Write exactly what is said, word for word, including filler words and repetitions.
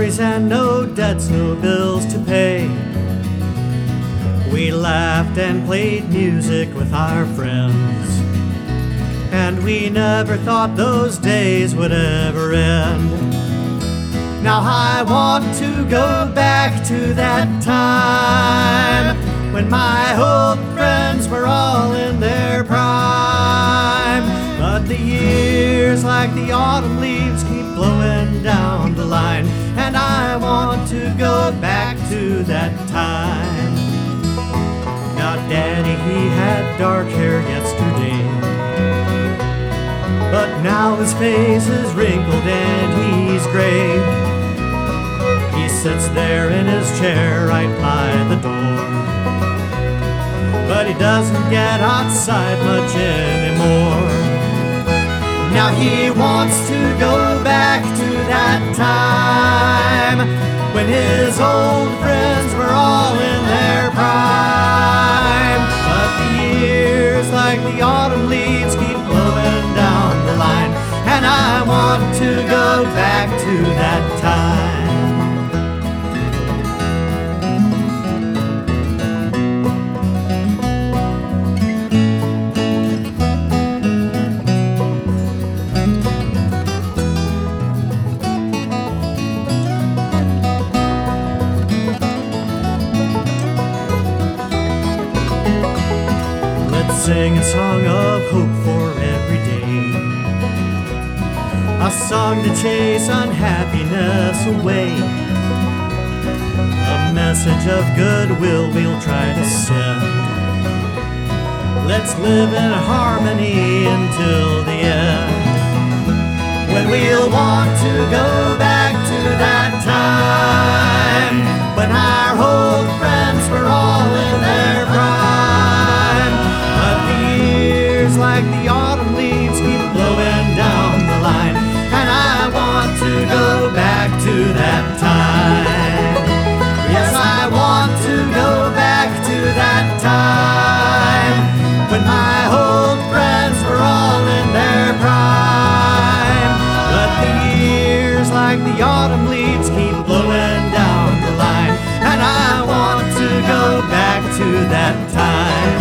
worries and no debts, no bills to pay. We laughed and played music with our friends, and we never thought those days would ever end. Now I want to go back to that time when my old friends were all in their prime. But the years, like the autumn leaves, keep blowing down the line, and I want to go back to that time. Now Daddy, he had dark hair yesterday, but now his face is wrinkled and he's gray. He sits there in his chair right by the door, but he doesn't get outside much anymore. Now he wants to go back to that time when his old friends were all in their prime. But the years, like the autumn leaves, keep blowing down the line, and I want to go back to that time. Sing a song of hope for every day, a song to chase unhappiness away, a message of goodwill we'll try to send. Let's live in harmony until the end, when we'll want to go back to that time when our old friends were all in their prime. Like the autumn leaves keep blowing down the line, and I want to go back to that time. Yes, I want to go back to that time when my old friends were all in their prime. But the years, like the autumn leaves, keep blowing down the line, and I want to go back to that time.